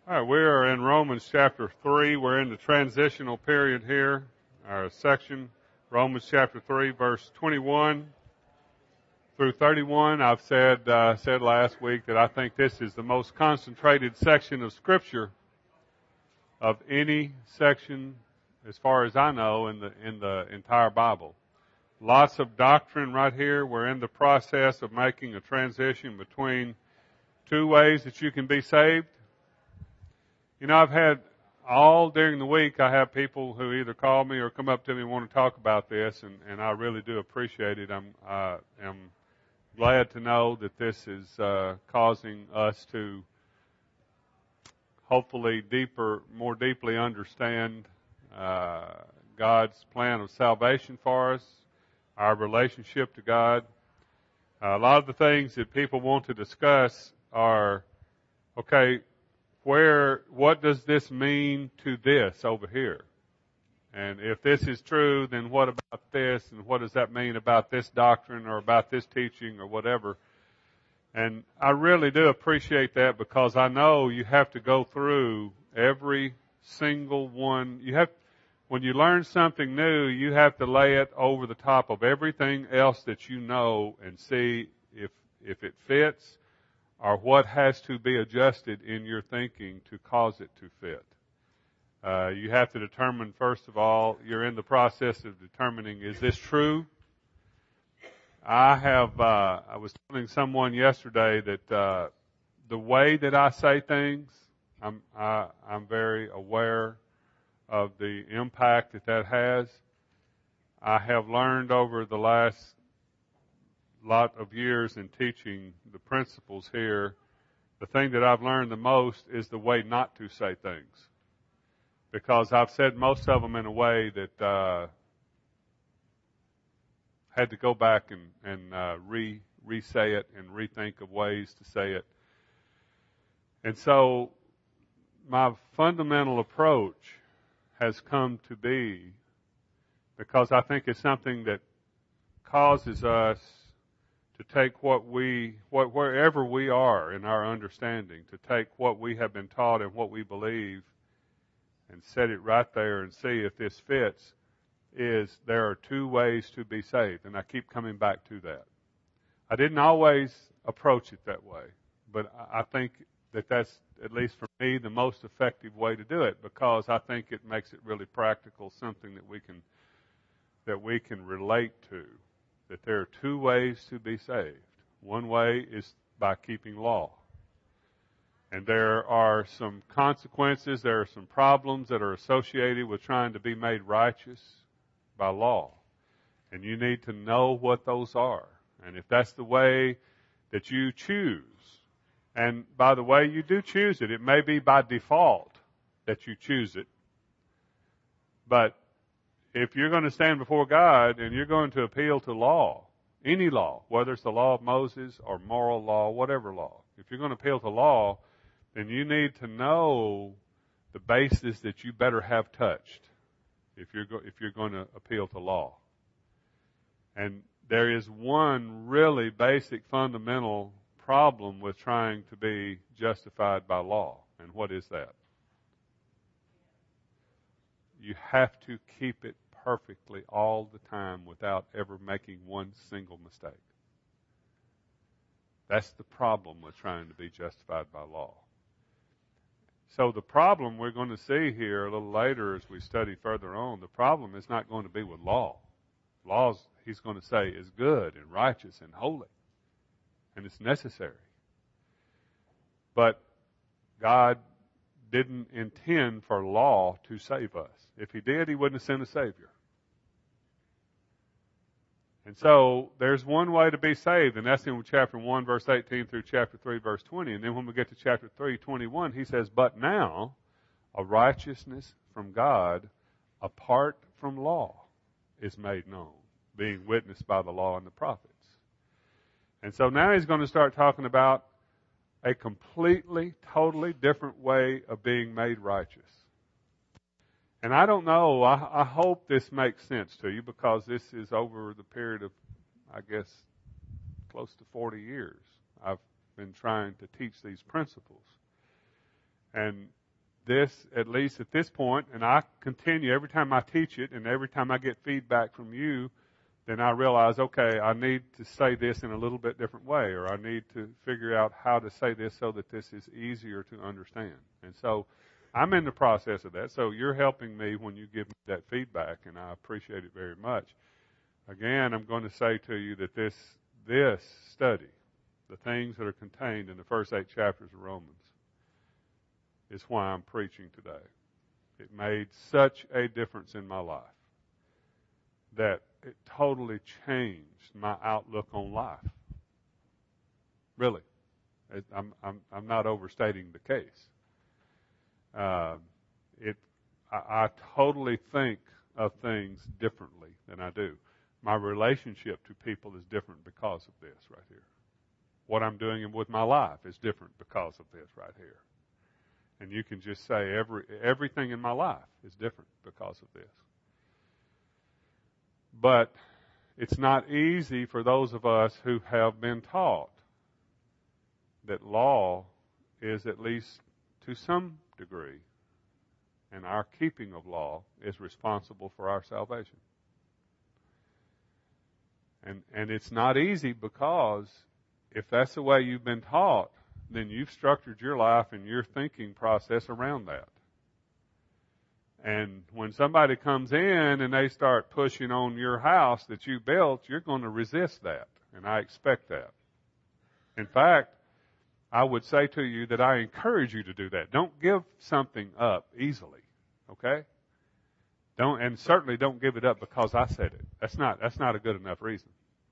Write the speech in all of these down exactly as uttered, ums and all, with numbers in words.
All right, we are in Romans chapter three. We're in the transitional period here, our section, Romans chapter three, verse twenty-one through thirty-one. I've said uh, said last week that I think this is the most concentrated section of Scripture of any section, as far as I know, in the in the entire Bible. Lots of doctrine right here. We're in the process of making a transition between two ways that you can be saved. You know, I've had all during the week, I have people who either call me or come up to me and want to talk about this, and, and I really do appreciate it. I'm I am glad to know that this is uh, causing us to hopefully deeper, more deeply understand uh, God's plan of salvation for us, our relationship to God. Uh, a lot of the things that people want to discuss are, okay, where, what does this mean to this over here? And if this is true, then what about this? And what does that mean about this doctrine or about this teaching or whatever? And I really do appreciate that, because I know you have to go through every single one. You have, when you learn something new, you have to lay it over the top of everything else that you know and see if, if it fits, or what has to be adjusted in your thinking to cause it to fit. Uh, you have to determine, first of all, you're in the process of determining, is this true? I have, uh, I was telling someone yesterday that, uh, the way that I say things, I'm, I, I'm very aware of the impact that that has. I have learned over the last lot of years in teaching the principles here, the thing that I've learned the most is the way not to say things. Because I've said most of them in a way that uh, had to go back and, and uh, re re-say it and rethink of ways to say it. And so my fundamental approach has come to be, because I think it's something that causes us to take what we, what, wherever we are in our understanding, to take what we have been taught and what we believe and set it right there and see if this fits, is there are two ways to be saved. And I keep coming back to that. I didn't always approach it that way, but I think that that's, at least for me, the most effective way to do it, because I think it makes it really practical, something that we can, that we can relate to. That there are two ways to be saved. One way is by keeping law. And there are some consequences, there are some problems that are associated with trying to be made righteous by law. And you need to know what those are. And if that's the way that you choose, and by the way you do choose it, it may be by default that you choose it, but if you're going to stand before God and you're going to appeal to law, any law, whether it's the law of Moses or moral law, whatever law, if you're going to appeal to law, then you need to know the basis that you better have touched if you're go- if you're going to appeal to law. And there is one really basic fundamental problem with trying to be justified by law. And what is that? You have to keep it perfectly all the time without ever making one single mistake. That's the problem with trying to be justified by law. So the problem we're going to see here a little later as we study further on, the problem is not going to be with law. Laws, he's going to say, is good and righteous and holy. And it's necessary. But God didn't intend for law to save us. If he did, he wouldn't have sent a Savior. And so there's one way to be saved, and that's in chapter one, verse eighteen through chapter three, verse twenty. And then when we get to chapter three, twenty-one, he says, but now a righteousness from God apart from law is made known, being witnessed by the law and the prophets. And so now he's going to start talking about a completely, totally different way of being made righteous. And I don't know, I, I hope this makes sense to you, because this is over the period of, I guess, close to forty years. I've been trying to teach these principles. And this, at least at this point, and I continue every time I teach it and every time I get feedback from you, then I realize, okay, I need to say this in a little bit different way, or I need to figure out how to say this so that this is easier to understand. And so I'm in the process of that. So you're helping me when you give me that feedback, and I appreciate it very much. Again, I'm going to say to you that this this study, the things that are contained in the first eight chapters of Romans, is why I'm preaching today. It made such a difference in my life that it totally changed my outlook on life. Really. It, I'm, I'm, I'm not overstating the case. Uh, it, I, I totally think of things differently than I do. My relationship to people is different because of this right here. What I'm doing with my life is different because of this right here. And you can just say every everything in my life is different because of this. But it's not easy for those of us who have been taught that law is, at least to some degree, and our keeping of law is responsible for our salvation. And and it's not easy because if that's the way you've been taught, then you've structured your life and your thinking process around that. And when somebody comes in and they start pushing on your house that you built, you're going to resist that. And I expect that. In fact, I would say to you that I encourage you to do that. Don't give something up easily. Okay? Don't, and certainly don't give it up because I said it. That's not, that's not a good enough reason.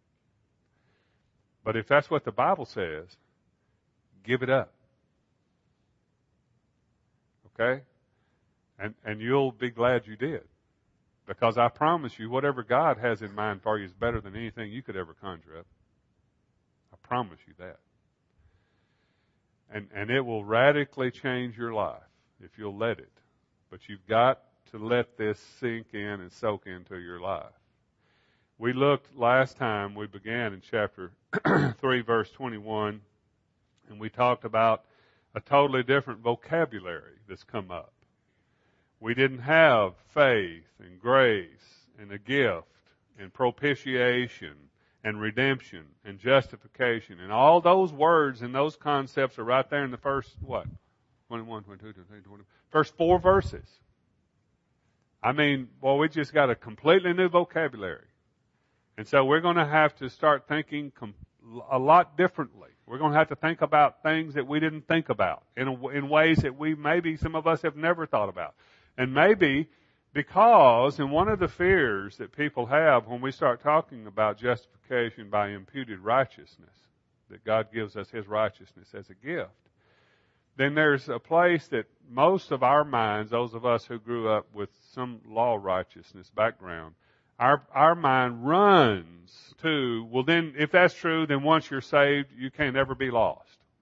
But if that's what the Bible says, give it up. Okay? And and you'll be glad you did. Because I promise you, whatever God has in mind for you is better than anything you could ever conjure up. I promise you that. And and it will radically change your life if you'll let it. But you've got to let this sink in and soak into your life. We looked last time, we began in chapter three, verse twenty-one, and we talked about a totally different vocabulary that's come up. We didn't have faith and grace and a gift and propitiation and redemption and justification. And all those words and those concepts are right there in the first, what? twenty-one, twenty-two, twenty-three, twenty-four. First four verses. I mean, well, we just got a completely new vocabulary. And so we're going to have to start thinking com- a lot differently. We're going to have to think about things that we didn't think about in, a, in ways that we maybe some of us have never thought about. And maybe because, and one of the fears that people have when we start talking about justification by imputed righteousness, that God gives us His righteousness as a gift, then there's a place that most of our minds, those of us who grew up with some law righteousness background, our our mind runs to, well then, if that's true, then once you're saved, you can't ever be lost.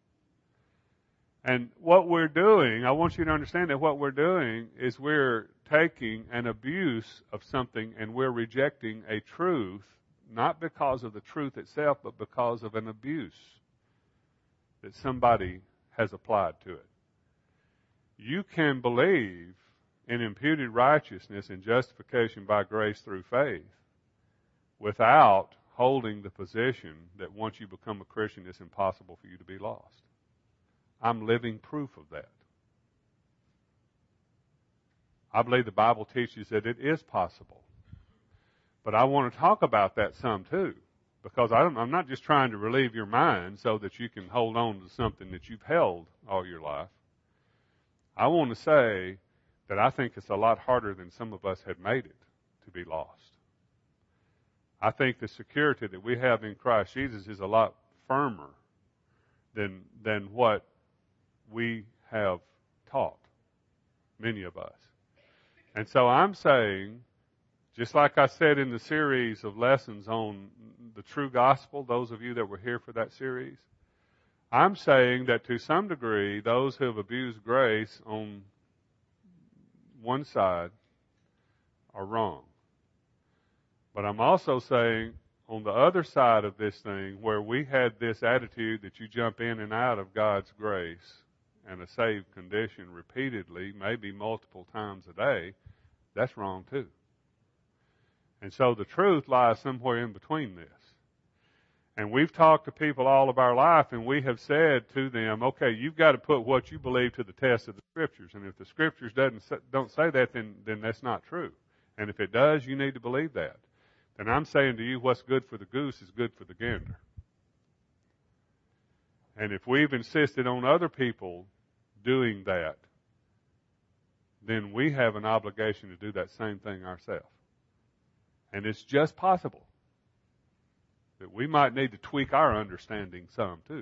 And what we're doing, I want you to understand that what we're doing is we're taking an abuse of something and we're rejecting a truth, not because of the truth itself, but because of an abuse that somebody has applied to it. You can believe in imputed righteousness and justification by grace through faith without holding the position that once you become a Christian, it's impossible for you to be lost. I'm living proof of that. I believe the Bible teaches that it is possible. But I want to talk about that some too, because I don't, I'm not just trying to relieve your mind so that you can hold on to something that you've held all your life. I want to say that I think it's a lot harder than some of us have made it to be lost. I think the security that we have in Christ Jesus is a lot firmer than than what we have taught, many of us. And so I'm saying, just like I said in the series of lessons on the true gospel, those of you that were here for that series, I'm saying that to some degree, those who have abused grace on one side are wrong. But I'm also saying on the other side of this thing, where we had this attitude that you jump in and out of God's grace and a saved condition repeatedly, maybe multiple times a day, that's wrong too. And so the truth lies somewhere in between this. And we've talked to people all of our life, and we have said to them, okay, you've got to put what you believe to the test of the Scriptures. And if the Scriptures doesn't don't say that, then, then that's not true. And if it does, you need to believe that. And I'm saying to you, what's good for the goose is good for the gander. And if we've insisted on other people doing that, then we have an obligation to do that same thing ourselves. And it's just possible that we might need to tweak our understanding some too.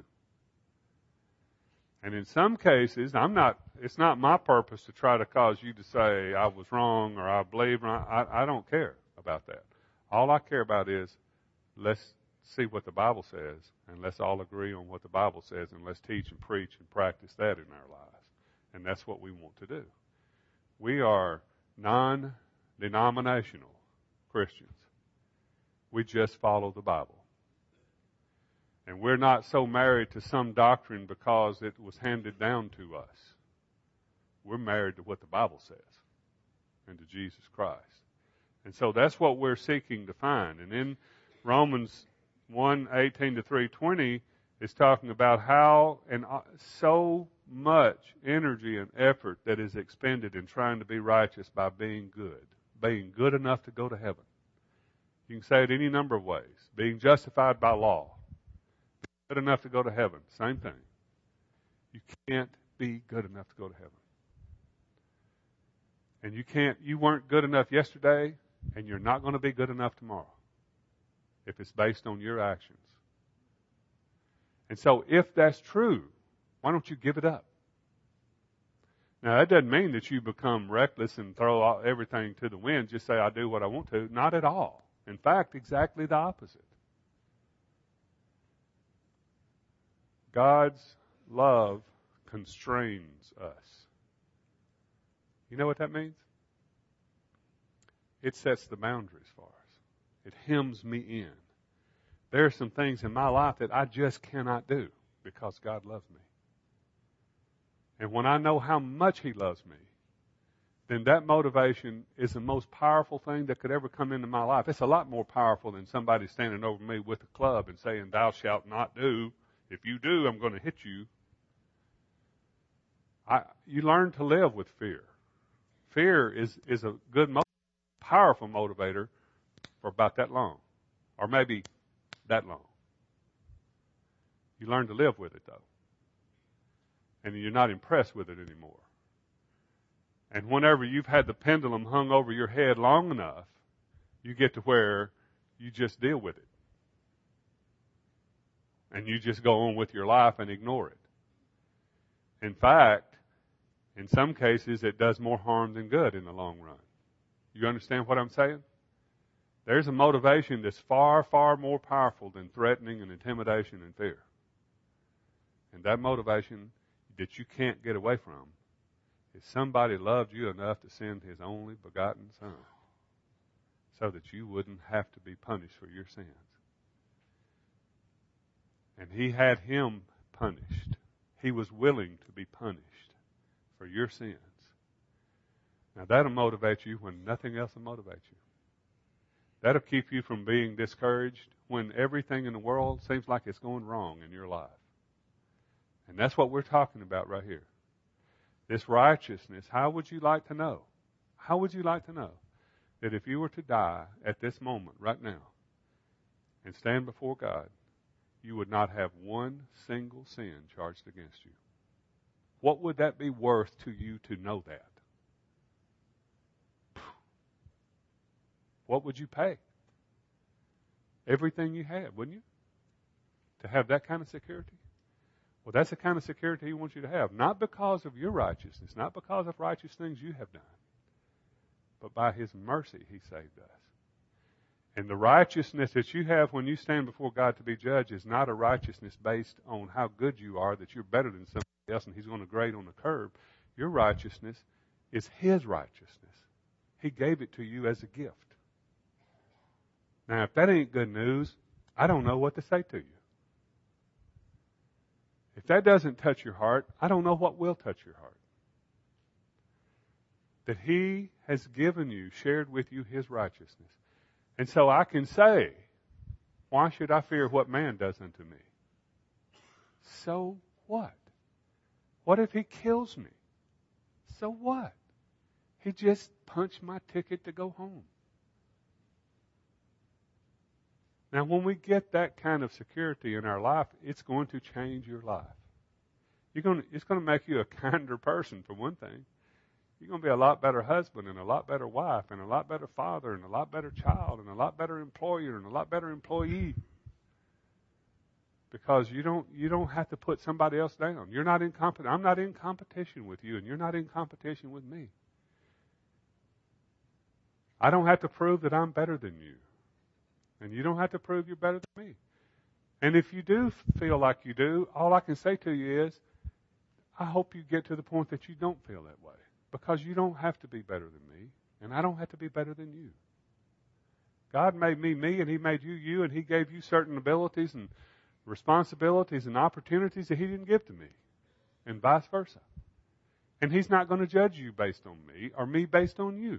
And in some cases, I'm not, it's not my purpose to try to cause you to say I was wrong or I believe wrong. I, I don't care about that. All I care about is let's see what the Bible says, and let's all agree on what the Bible says, and let's teach and preach and practice that in our lives. And that's what we want to do. We are non-denominational Christians. We just follow the Bible. And we're not so married to some doctrine because it was handed down to us. We're married to what the Bible says and to Jesus Christ. And so that's what we're seeking to find. And in Romans one eighteen to three twenty is talking about how and so much energy and effort that is expended in trying to be righteous by being good, being good enough to go to heaven. You can say it any number of ways. Being justified by law. Good enough to go to heaven. Same thing. You can't be good enough to go to heaven. And you can't, you weren't good enough yesterday, and you're not going to be good enough tomorrow if it's based on your actions. And so if that's true, why don't you give it up? Now, that doesn't mean that you become reckless and throw everything to the wind, just say, I do what I want to. Not at all. In fact, exactly the opposite. God's love constrains us. You know what that means? It sets the boundaries for us. It hems me in. There are some things in my life that I just cannot do because God loves me. And when I know how much He loves me, then that motivation is the most powerful thing that could ever come into my life. It's a lot more powerful than somebody standing over me with a club and saying, thou shalt not do. If you do, I'm going to hit you. I, you learn to live with fear. Fear is, is a good, powerful motivator for about that long. Or maybe that long. You learn to live with it, though. And you're not impressed with it anymore. And whenever you've had the pendulum hung over your head long enough, you get to where you just deal with it. And you just go on with your life and ignore it. In fact, in some cases, it does more harm than good in the long run. You understand what I'm saying? There's a motivation that's far, far more powerful than threatening and intimidation and fear. And that motivation that you can't get away from is somebody loved you enough to send His only begotten Son so that you wouldn't have to be punished for your sins. And He had Him punished. He was willing to be punished for your sins. Now that'll motivate you when nothing else will motivate you. That'll keep you from being discouraged when everything in the world seems like it's going wrong in your life. And that's what we're talking about right here. This righteousness, how would you like to know? How would you like to know that if you were to die at this moment, right now, and stand before God, you would not have one single sin charged against you? What would that be worth to you to know that? What would you pay? Everything you had, wouldn't you? To have that kind of security? Well, that's the kind of security He wants you to have. Not because of your righteousness, not because of righteous things you have done, but by His mercy He saved us. And the righteousness that you have when you stand before God to be judged is not a righteousness based on how good you are, that you're better than somebody else and He's going to grade on the curve. Your righteousness is His righteousness. He gave it to you as a gift. Now, if that ain't good news, I don't know what to say to you. If that doesn't touch your heart, I don't know what will touch your heart. That He has given you, shared with you His righteousness. And so I can say, why should I fear what man does unto me? So what? What if he kills me? So what? He just punched my ticket to go home. Now, when we get that kind of security in our life, it's going to change your life. You're going to, it's going to make you a kinder person, for one thing. You're going to be a lot better husband and a lot better wife and a lot better father and a lot better child and a lot better employer and a lot better employee. Because you don't you don't have to put somebody else down. You're not in comp- I'm not in competition with you, and you're not in competition with me. I don't have to prove that I'm better than you. And you don't have to prove you're better than me. And if you do feel like you do, all I can say to you is, I hope you get to the point that you don't feel that way. Because you don't have to be better than me, and I don't have to be better than you. God made me me, and He made you you, and He gave you certain abilities and responsibilities and opportunities that He didn't give to me, and vice versa. And He's not going to judge you based on me, or me based on you.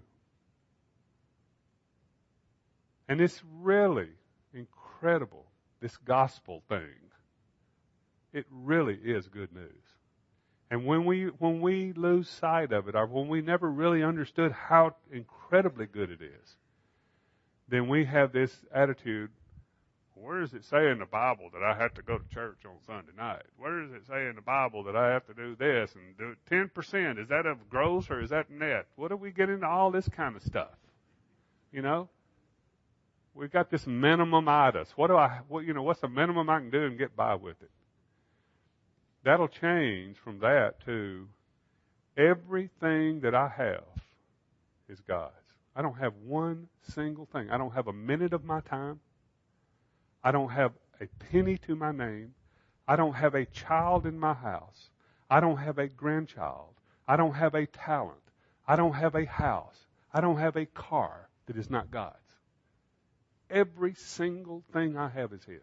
And it's really incredible, this gospel thing. It really is good news. And when we when we lose sight of it, or when we never really understood how incredibly good it is, then we have this attitude, where does it say in the Bible that I have to go to church on Sunday night? Where does it say in the Bible that I have to do this and do ten percent? Is that of gross or is that net? What do we get into all this kind of stuff? You know? We've got this minimum-itis. What do I, what, you know, what's the minimum I can do and get by with it? That'll change from that to everything that I have is God's. I don't have one single thing. I don't have a minute of my time. I don't have a penny to my name. I don't have a child in my house. I don't have a grandchild. I don't have a talent. I don't have a house. I don't have a car that is not God's. Every single thing I have is His.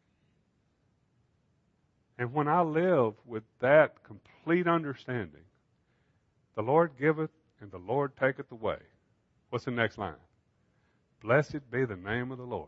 And when I live with that complete understanding, the Lord giveth and the Lord taketh away. What's the next line? Blessed be the name of the Lord.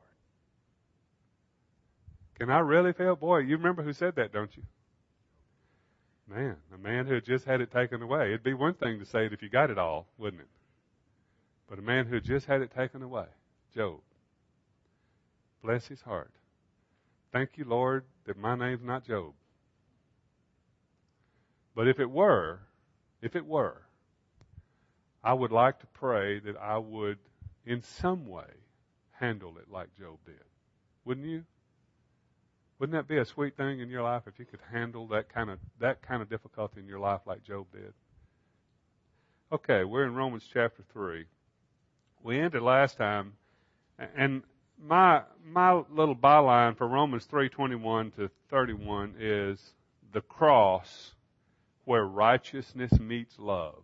Can I really feel? Boy, you remember who said that, don't you? Man, a man who had just had it taken away. It'd be one thing to say it if you got it all, wouldn't it? But a man who had just had it taken away, Job. Bless his heart. Thank you, Lord, that my name's not Job. But if it were, if it were, I would like to pray that I would, in some way, handle it like Job did. Wouldn't you? Wouldn't that be a sweet thing in your life if you could handle that kind of that kind of difficulty in your life like Job did? Okay, we're in Romans chapter three. We ended last time, and my my little byline for Romans three twenty-one to thirty-one is the cross where righteousness meets love.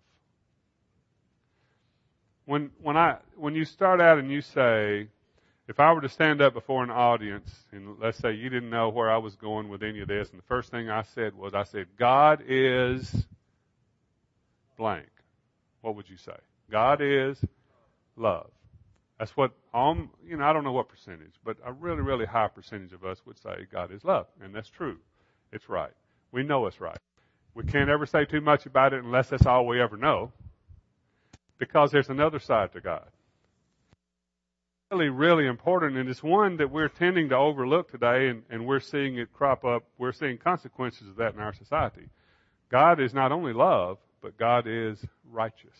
When when I when you start out and you say, if I were to stand up before an audience, and let's say you didn't know where I was going with any of this, and the first thing I said was, I said, God is blank. What would you say? God is love. That's what, um, you know, I don't know what percentage, but a really, really high percentage of us would say God is love. And that's true. It's right. We know it's right. We can't ever say too much about it unless that's all we ever know, because there's another side to God. Really, really important, and it's one that we're tending to overlook today, and, and we're seeing it crop up. We're seeing consequences of that in our society. God is not only love, but God is righteous.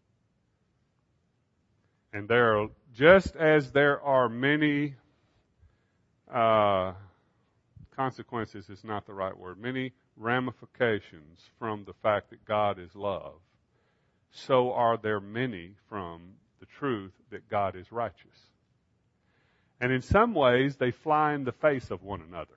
And there are, just as there are many uh, consequences, is not the right word, many ramifications from the fact that God is love, so are there many from the truth that God is righteous. And in some ways, they fly in the face of one another.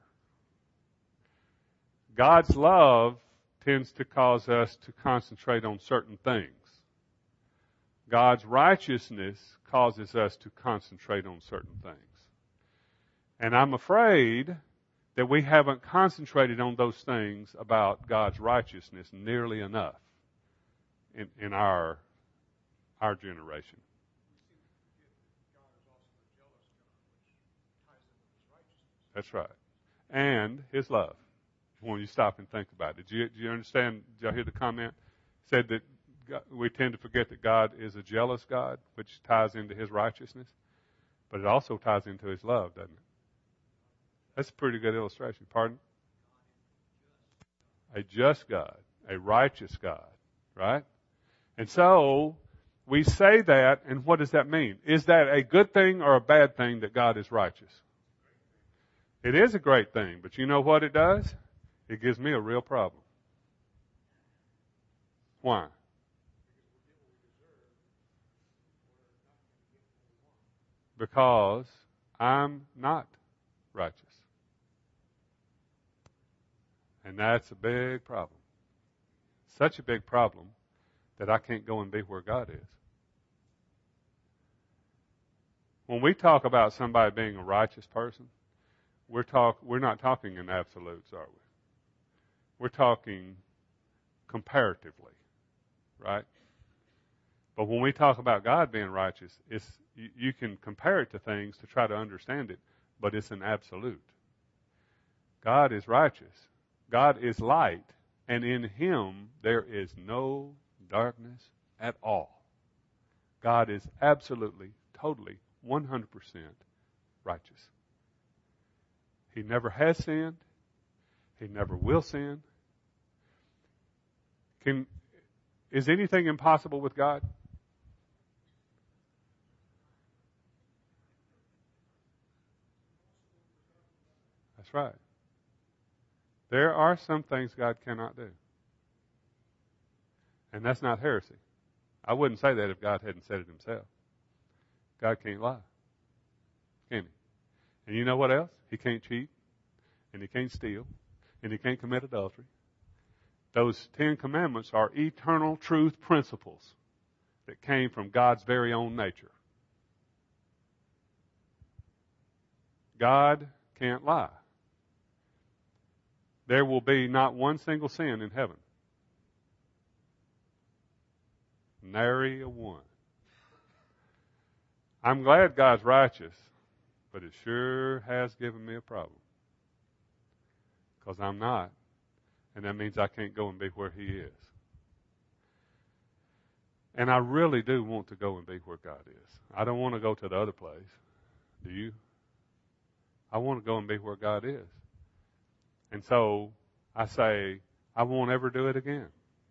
God's love tends to cause us to concentrate on certain things. God's righteousness causes us to concentrate on certain things. And I'm afraid that we haven't concentrated on those things about God's righteousness nearly enough in, in our our generation. That's right. And His love. When you stop and think about it. Did you, did you understand? Did y'all hear the comment? It said that God, we tend to forget that God is a jealous God, which ties into His righteousness. But it also ties into His love, doesn't it? That's a pretty good illustration. Pardon? A just God. A righteous God. Right? And so, we say that, and what does that mean? Is that a good thing or a bad thing that God is righteous? It is a great thing, but you know what it does? It gives me a real problem. Why? Because I'm not righteous. And that's a big problem. Such a big problem that I can't go and be where God is. When we talk about somebody being a righteous person, we're talk we're not talking in absolutes, are we? We're talking comparatively, right? But when we talk about God being righteous, it's you, you can compare it to things to try to understand it, but it's an absolute. God is righteous. God is light, and in Him there is no darkness at all. God is absolutely, totally, one hundred percent righteous. He never has sinned. He never will sin. Can, is anything impossible with God? That's right. There are some things God cannot do. And that's not heresy. I wouldn't say that if God hadn't said it Himself. God can't lie. Can He? And you know what else? He can't cheat. And He can't steal. And He can't commit adultery. Those Ten Commandments are eternal truth principles that came from God's very own nature. God can't lie. There will be not one single sin in heaven. Nary a one. I'm glad God's righteous, but it sure has given me a problem. Because I'm not. And that means I can't go and be where He is. And I really do want to go and be where God is. I don't want to go to the other place. Do you? I want to go and be where God is. And so I say, I won't ever do it again.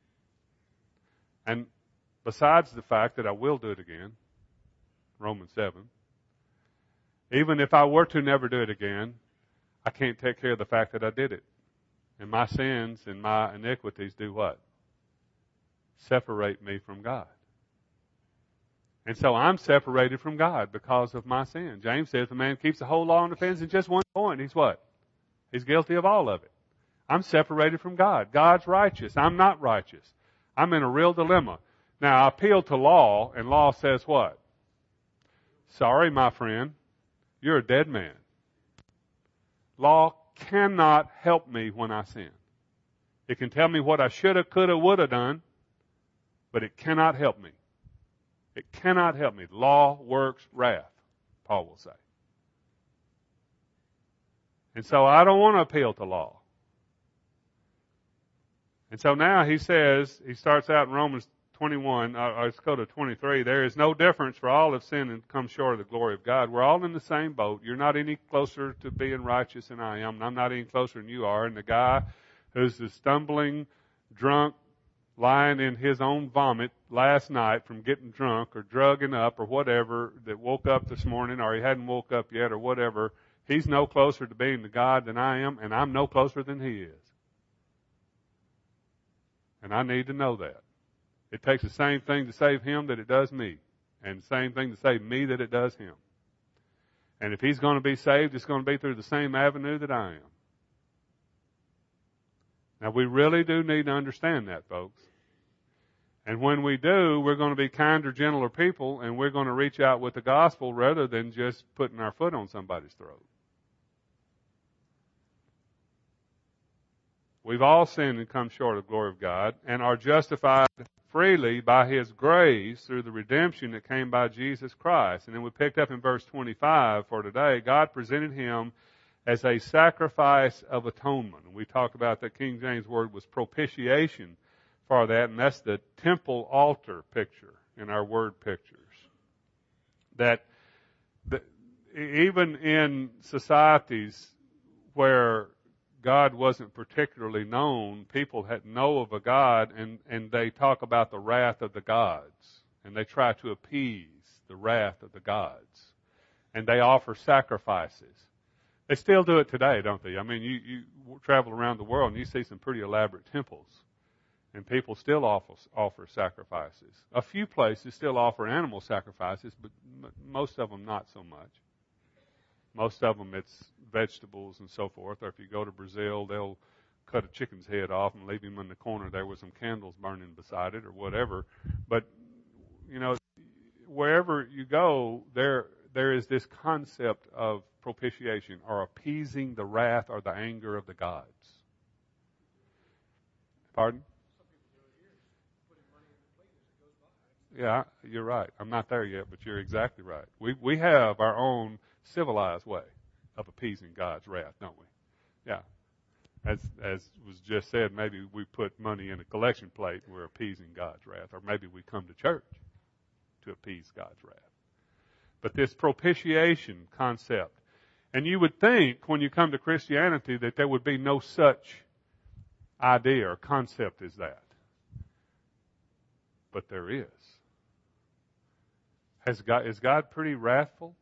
And besides the fact that I will do it again, Romans seven, even if I were to never do it again, I can't take care of the fact that I did it. And my sins and my iniquities do what? Separate me from God. And so I'm separated from God because of my sin. James says the man keeps the whole law and offends in just one point. He's what? He's guilty of all of it. I'm separated from God. God's righteous. I'm not righteous. I'm in a real dilemma. Now, I appeal to law, and law says what? Sorry, my friend, you're a dead man. Law cannot help me when I sin. It can tell me what I should have, could have, would have done, but it cannot help me. It cannot help me. Law works wrath, Paul will say. And so I don't want to appeal to law. And so now he says, he starts out in Romans twenty-one, uh, let's go to twenty-three. There is no difference, for all have sinned and come short of the glory of God. We're all in the same boat. You're not any closer to being righteous than I am, and I'm not any closer than you are. And the guy who's the stumbling, drunk, lying in his own vomit last night from getting drunk or drugging up or whatever, that woke up this morning or he hadn't woke up yet or whatever, he's no closer to being the God than I am, and I'm no closer than he is. And I need to know that. It takes the same thing to save him that it does me, and the same thing to save me that it does him. And if he's going to be saved, it's going to be through the same avenue that I am. Now, we really do need to understand that, folks. And when we do, we're going to be kinder, gentler people, and we're going to reach out with the gospel rather than just putting our foot on somebody's throat. We've all sinned and come short of the glory of God and are justified freely by His grace through the redemption that came by Jesus Christ. And then we picked up in verse twenty-five for today, God presented Him as a sacrifice of atonement. And we talked about that King James word was propitiation for that, and that's the temple altar picture in our word pictures. That the, even in societies where God wasn't particularly known, people had know of a God, and, and they talk about the wrath of the gods, and they try to appease the wrath of the gods, and they offer sacrifices. They still do it today, don't they? I mean, you, you travel around the world and you see some pretty elaborate temples, and people still offer, offer sacrifices. A few places still offer animal sacrifices, but m- most of them not so much. Most of them it's vegetables and so forth. Or if you go to Brazil, they'll cut a chicken's head off and leave him in the corner there with some candles burning beside it or whatever. But, you know, wherever you go, there there is this concept of propitiation or appeasing the wrath or the anger of the gods. Pardon? Yeah, you're right. I'm not there yet, but you're exactly right. We we have our own civilized way of appeasing God's wrath, don't we? Yeah. As as was just said, maybe we put money in a collection plate and we're appeasing God's wrath, or maybe we come to church to appease God's wrath. But this propitiation concept, and you would think when you come to Christianity that there would be no such idea or concept as that. But there is. Has God, is God pretty wrathful?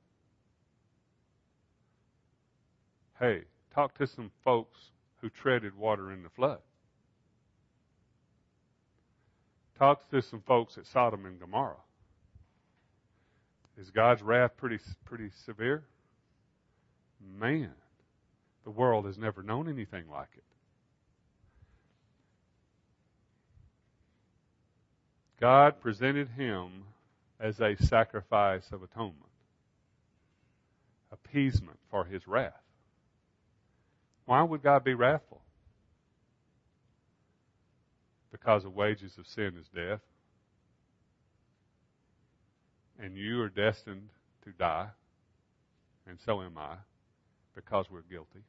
Hey, talk to some folks who treaded water in the flood. Talk to some folks at Sodom and Gomorrah. Is God's wrath pretty pretty severe? Man, the world has never known anything like it. God presented Him as a sacrifice of atonement, appeasement for His wrath. Why would God be wrathful? Because the wages of sin is death. And you are destined to die, and so am I, because we're guilty.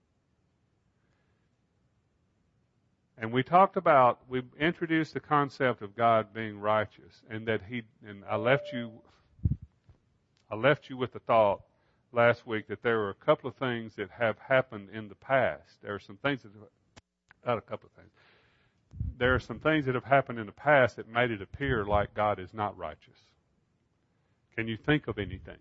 And we talked about, we introduced the concept of God being righteous, and that He, and I left you, I left you with the thought last week that there were a couple of things that have happened in the past. There are some things that, not a couple of things. There are some things that have happened in the past that made it appear like God is not righteous. Can you think of anything?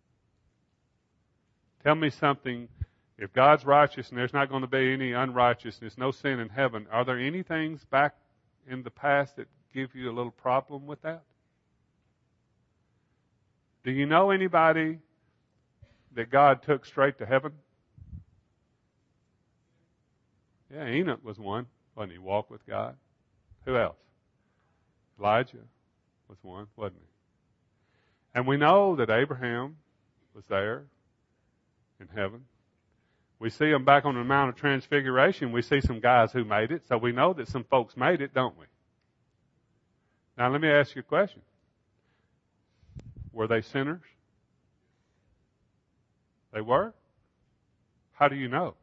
Tell me something. If God's righteous and there's not going to be any unrighteousness, no sin in heaven, are there any things back in the past that give you a little problem with that? Do you know anybody that God took straight to heaven? Yeah, Enoch was one. Wasn't he? Walked with God. Who else? Elijah was one, wasn't he? And we know that Abraham was there in heaven. We see him back on the Mount of Transfiguration. We see some guys who made it. So we know that some folks made it, don't we? Now let me ask you a question. Were they sinners? They were? How do you know?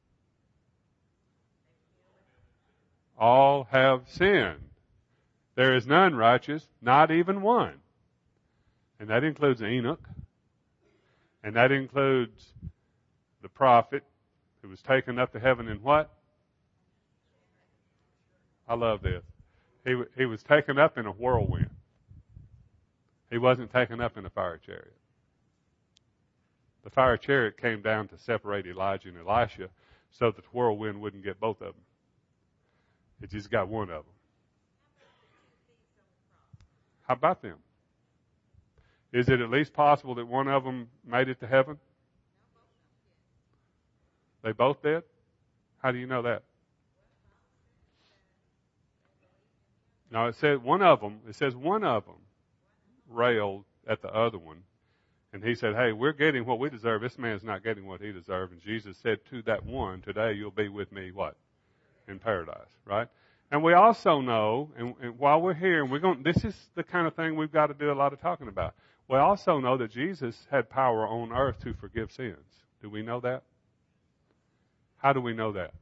All have sinned. There is none righteous, not even one. And that includes Enoch. And that includes the prophet who was taken up to heaven in what? I love this. He, he was taken up in a whirlwind. He wasn't taken up in a fire chariot. The fire chariot came down to separate Elijah and Elisha so that the whirlwind wouldn't get both of them. It just got one of them. How about them? Is it at least possible that one of them made it to heaven? They both did? How do you know that? No, it says one of them, it says one of them railed at the other one. And he said, hey, we're getting what we deserve. This man's not getting what he deserves. And Jesus said to that one, today you'll be with me, what? in paradise, right? And we also know, and, and while we're here, and we're going, this is the kind of thing we've got to do a lot of talking about. We also know that Jesus had power on earth to forgive sins. Do we know that? How do we know that?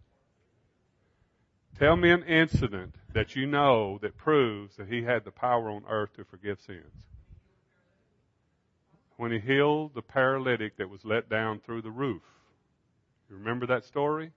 Tell me an incident that you know that proves that he had the power on earth to forgive sins. When he healed the paralytic that was let down through the roof. You remember that story?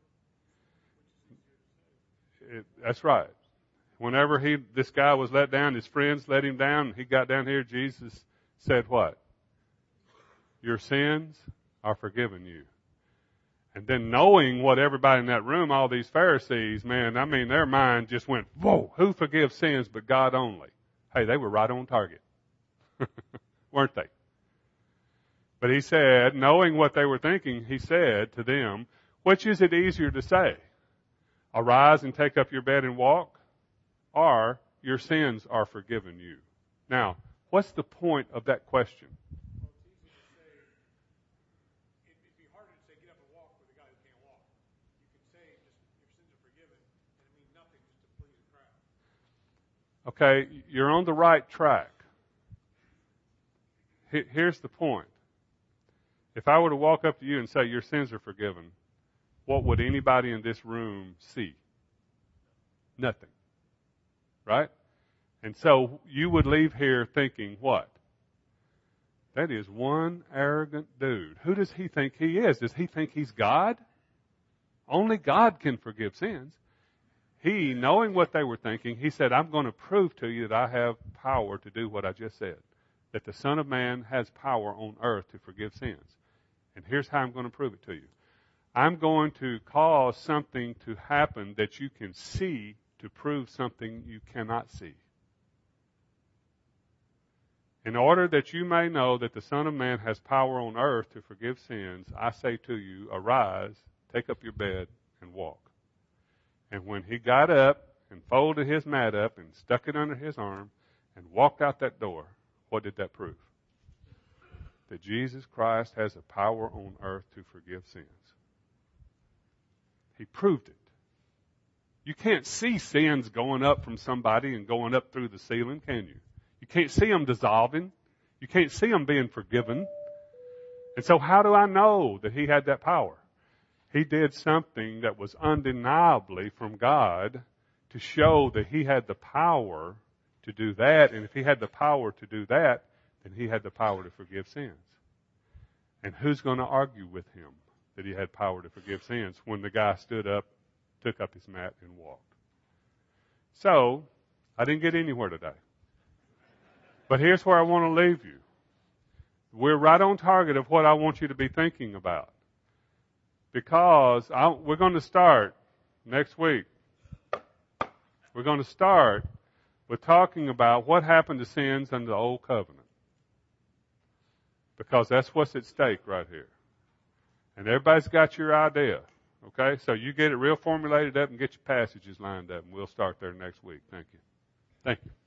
It, that's right. Whenever he, this guy was let down, his friends let him down, he got down here, Jesus said what? Your sins are forgiven you. And then knowing what everybody in that room, all these Pharisees, man, I mean, their mind just went, whoa, who forgives sins but God only? Hey, they were right on target. Weren't they? But he said, knowing what they were thinking, he said to them, which is it easier to say? Arise and take up your bed and walk, or your sins are forgiven you. Now, what's the point of that question? Well, it's easy to say, it, it'd be harder to say get up and walk with a guy who can't walk. You can say just your sins are forgiven, and it means nothing just to please a crowd. Okay, you're on the right track. Here's the point. If I were to walk up to you and say your sins are forgiven, what would anybody in this room see? Nothing. Right? And so you would leave here thinking what? That is one arrogant dude. Who does he think he is? Does he think he's God? Only God can forgive sins. He, knowing what they were thinking, he said, I'm going to prove to you that I have power to do what I just said. That the Son of Man has power on earth to forgive sins. And here's how I'm going to prove it to you. I'm going to cause something to happen that you can see to prove something you cannot see. In order that you may know that the Son of Man has power on earth to forgive sins, I say to you, arise, take up your bed, and walk. And when he got up and folded his mat up and stuck it under his arm and walked out that door, what did that prove? That Jesus Christ has a power on earth to forgive sins. He proved it. You can't see sins going up from somebody and going up through the ceiling, can you? You can't see them dissolving. You can't see them being forgiven. And so how do I know that he had that power? He did something that was undeniably from God to show that he had the power to do that. And if he had the power to do that, then he had the power to forgive sins. And who's going to argue with him that he had power to forgive sins when the guy stood up, took up his mat, and walked? So, I didn't get anywhere today. But here's where I want to leave you. We're right on target of what I want you to be thinking about. Because I, we're going to start next week. We're going to start with talking about what happened to sins under the old covenant. Because that's what's at stake right here. And everybody's got your idea. Okay? So you get it real formulated up and get your passages lined up, and we'll start there next week. Thank you. Thank you.